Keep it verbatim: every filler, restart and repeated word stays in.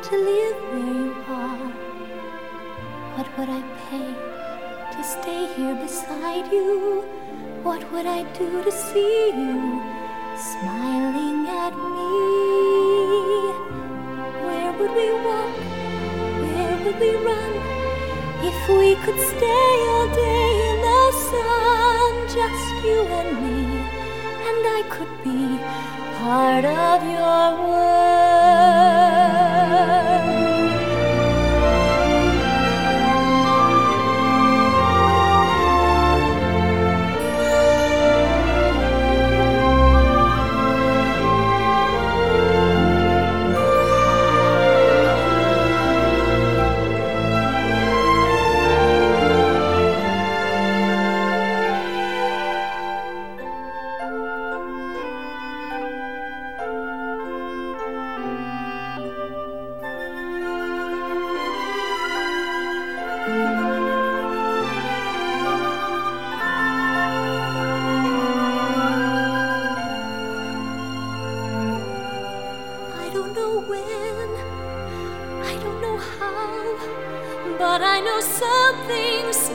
to live where you are? What would I pay to stay here beside you? What would I do to see you smiling at me? Where would we walk? Where would we run? If we could stay all day in the sun, just you and me, and I could be part of your world. I don't know when, I don't know how, but I know something.